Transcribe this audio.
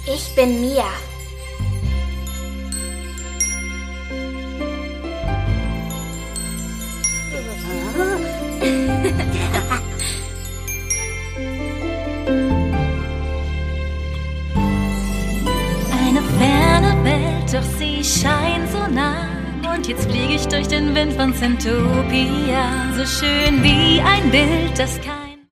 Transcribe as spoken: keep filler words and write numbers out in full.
Ich bin Mia. Eine ferne Welt, doch sie scheint so nah. Und jetzt fliege ich durch den Wind von Zentopia. So schön wie ein Bild, das kann